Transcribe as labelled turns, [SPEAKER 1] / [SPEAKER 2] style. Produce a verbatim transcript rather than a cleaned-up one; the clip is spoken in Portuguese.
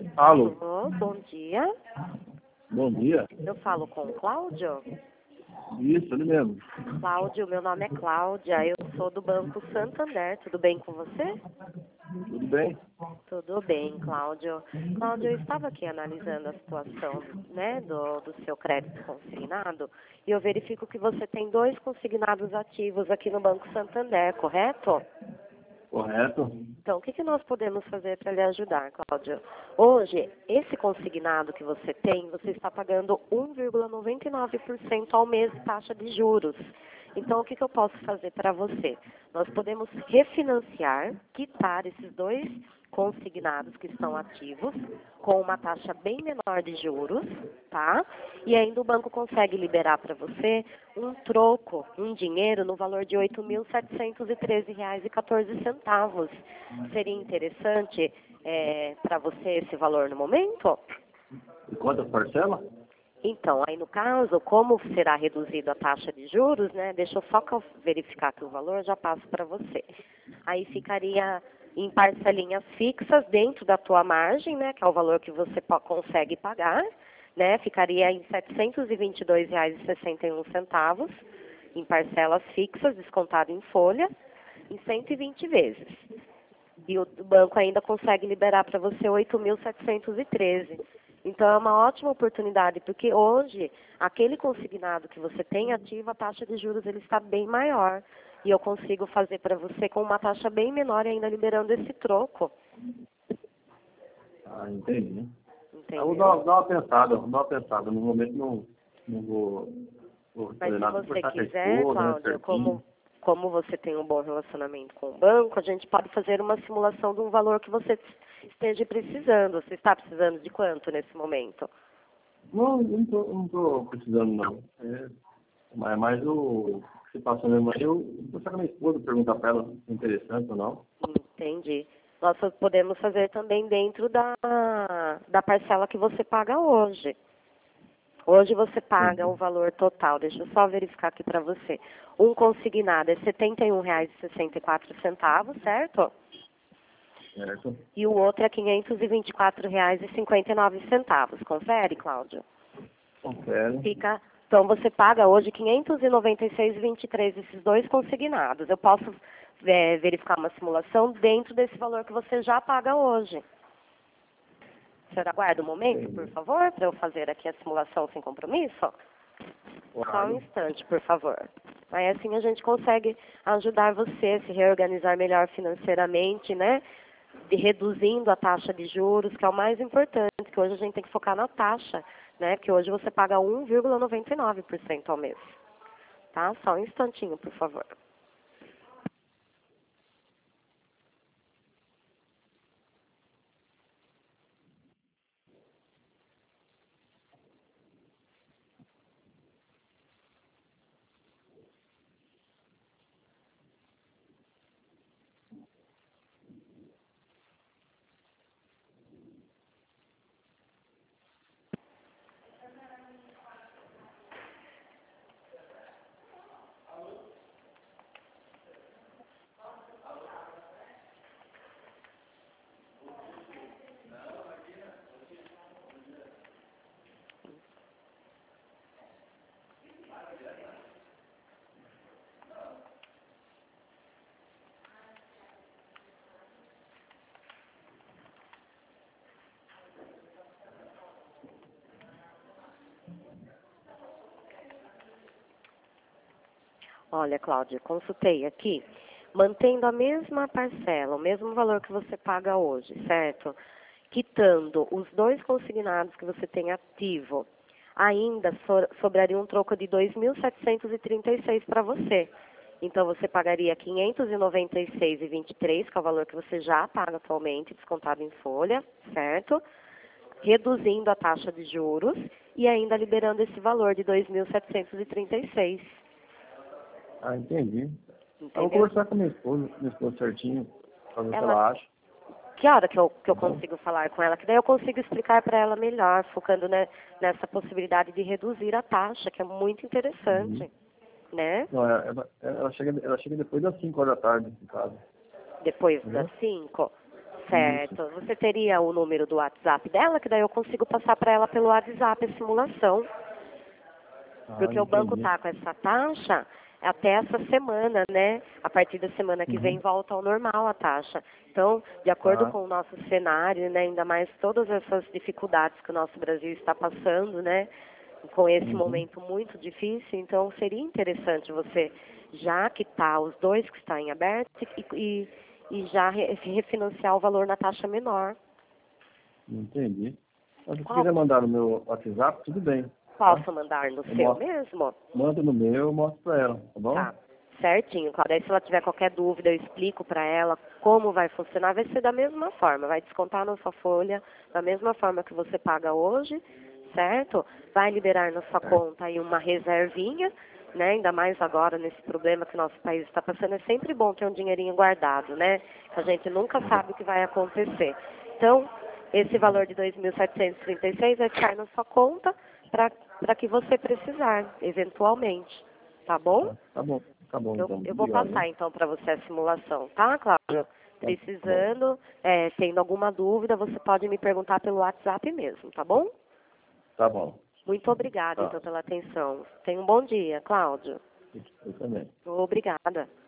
[SPEAKER 1] Alô,
[SPEAKER 2] Alô, bom dia.
[SPEAKER 1] bom dia.
[SPEAKER 2] Eu falo com o Cláudio.
[SPEAKER 1] Isso, ele mesmo.
[SPEAKER 2] Cláudio, meu nome é Cláudia, eu sou do Banco Santander. Tudo bem com você?
[SPEAKER 1] Tudo bem?
[SPEAKER 2] Tudo bem, Cláudio. Cláudio, eu estava aqui analisando a situação, né, do, do seu crédito consignado e eu verifico que você tem dois consignados ativos aqui no Banco Santander, correto?
[SPEAKER 1] Correto?
[SPEAKER 2] Então, o que, que nós podemos fazer para lhe ajudar, Cláudio? Hoje, esse consignado que você tem, você está pagando um vírgula noventa e nove por cento ao mês de taxa de juros. Então, o que, que eu posso fazer para você? Nós podemos refinanciar, quitar esses dois consignados que estão ativos, com uma taxa bem menor de juros, tá? E ainda o banco consegue liberar para você um troco, um dinheiro no valor de oito mil setecentos e treze reais e quatorze centavos. Seria interessante é, para você esse valor no momento?
[SPEAKER 1] E quantas parcelas?
[SPEAKER 2] Então, aí no caso, como será reduzido a taxa de juros, né? Deixa eu só verificar aqui o valor, já passo para você. Aí ficaria em parcelinhas fixas dentro da tua margem, né? Que é o valor que você consegue pagar, né? Ficaria em setecentos e vinte e dois reais e sessenta e um centavos, em parcelas fixas, descontado em folha, em cento e vinte vezes. E o banco ainda consegue liberar para você oito mil setecentos e treze. Então, é uma ótima oportunidade, porque hoje, aquele consignado que você tem ativo, a taxa de juros ele está bem maior. E eu consigo fazer para você com uma taxa bem menor e ainda liberando esse troco.
[SPEAKER 1] Ah, entendi.
[SPEAKER 2] Entendeu?
[SPEAKER 1] Eu vou dar, dar uma pensada, vou dar uma pensada. No momento não, não vou, vou
[SPEAKER 2] Mas
[SPEAKER 1] fazer
[SPEAKER 2] se
[SPEAKER 1] nada.
[SPEAKER 2] você
[SPEAKER 1] Conversar com a
[SPEAKER 2] quiser,
[SPEAKER 1] esposa, né,
[SPEAKER 2] Cláudio,
[SPEAKER 1] certinho.
[SPEAKER 2] como, como você tem um bom relacionamento com o banco, a gente pode fazer uma simulação de um valor que você esteja precisando. Você está precisando de quanto nesse momento?
[SPEAKER 1] Não, não tô, não tô precisando, não. É, mas mais o que se passa mesmo aí, eu vou conversar com a minha esposa, perguntar para ela se é interessante ou não.
[SPEAKER 2] Entendi. Nós podemos fazer também dentro da, da parcela que você paga hoje. Hoje você paga o valor total, deixa eu só verificar aqui para você. Um consignado é setenta e um reais e sessenta e quatro centavos, certo?
[SPEAKER 1] Certo?
[SPEAKER 2] E o outro é quinhentos e vinte e quatro reais e cinquenta e nove centavos. Confere, Cláudio?
[SPEAKER 1] Confere.
[SPEAKER 2] Fica, então você paga hoje quinhentos e noventa e seis reais e vinte e três centavos esses dois consignados. Eu posso é, verificar uma simulação dentro desse valor que você já paga hoje. O senhor aguarda um momento, por favor, para eu fazer aqui a simulação sem compromisso? Só um instante, por favor. Aí assim a gente consegue ajudar você a se reorganizar melhor financeiramente, né? E reduzindo a taxa de juros, que é o mais importante, que hoje a gente tem que focar na taxa, né? Que hoje você paga um vírgula noventa e nove por cento ao mês. Tá? Só um instantinho, por favor. Olha, Cláudia, consultei aqui, mantendo a mesma parcela, o mesmo valor que você paga hoje, certo? Quitando os dois consignados que você tem ativo, ainda so, sobraria um troco de dois mil setecentos e trinta e seis para você. Então, você pagaria quinhentos e noventa e seis reais e vinte e três centavos, que é o valor que você já paga atualmente, descontado em folha, certo? Reduzindo a taxa de juros e ainda liberando esse valor de dois mil setecentos e trinta e seis.
[SPEAKER 1] Ah, entendi.
[SPEAKER 2] Entendeu?
[SPEAKER 1] Eu vou conversar com a minha esposa, minha esposa certinho, para ver o que
[SPEAKER 2] Ela-
[SPEAKER 1] ela acha.
[SPEAKER 2] Que hora que eu, que eu consigo falar com ela? Que daí eu consigo explicar para ela melhor, focando né, nessa possibilidade de reduzir a taxa, que é muito interessante, né?
[SPEAKER 1] Não, ela, ela, ela chega, ela chega depois das cinco horas da tarde, em casa.
[SPEAKER 2] Depois
[SPEAKER 1] Entendeu?
[SPEAKER 2] das cinco. Certo.
[SPEAKER 1] Isso.
[SPEAKER 2] Você teria o número do WhatsApp dela, que daí eu consigo passar para ela pelo WhatsApp a simulação.
[SPEAKER 1] Ah,
[SPEAKER 2] Porque o banco
[SPEAKER 1] entendi.
[SPEAKER 2] está com essa taxa até essa semana, né? A partir da semana que vem
[SPEAKER 1] Uhum.
[SPEAKER 2] volta ao normal a taxa. Então, de acordo
[SPEAKER 1] Tá.
[SPEAKER 2] com o nosso cenário, né, ainda mais todas essas dificuldades que o nosso Brasil está passando, né, com esse
[SPEAKER 1] Uhum.
[SPEAKER 2] momento muito difícil, então seria interessante você, já que tá os dois que estão em aberto, e, e, e já re- refinanciar o valor na taxa menor.
[SPEAKER 1] Entendi. Mas se você
[SPEAKER 2] Qual,
[SPEAKER 1] quiser mandar no meu WhatsApp, tudo bem. Tá?
[SPEAKER 2] posso mandar no
[SPEAKER 1] Eu
[SPEAKER 2] seu
[SPEAKER 1] mostro,
[SPEAKER 2] mesmo?
[SPEAKER 1] manda no meu, eu mostro pra ela, tá bom?
[SPEAKER 2] Tá, certinho, Cláudia. Aí se ela tiver qualquer dúvida, eu explico para ela como vai funcionar. Vai ser da mesma forma, vai descontar na sua folha da mesma forma que você paga hoje, certo? Vai liberar na sua conta aí uma reservinha, né? Ainda mais agora nesse problema que nosso país está passando. É sempre bom ter um dinheirinho guardado, né? Que a gente nunca sabe o que vai acontecer. Então, esse valor de dois mil setecentos e trinta e seis vai ficar na sua conta para que você precisar, eventualmente. Tá bom?
[SPEAKER 1] Tá, tá bom, tá bom
[SPEAKER 2] Eu,
[SPEAKER 1] então.
[SPEAKER 2] eu vou
[SPEAKER 1] Obrigado,
[SPEAKER 2] passar
[SPEAKER 1] hein?
[SPEAKER 2] então para você a simulação, tá, Cláudio?
[SPEAKER 1] Tá bom.
[SPEAKER 2] Precisando, é, tendo alguma dúvida, você pode me perguntar pelo WhatsApp mesmo, tá bom?
[SPEAKER 1] Tá bom.
[SPEAKER 2] Muito obrigada,
[SPEAKER 1] Tá.
[SPEAKER 2] então, pela atenção. Tenha um bom dia, Cláudio.
[SPEAKER 1] Eu também.
[SPEAKER 2] Obrigada.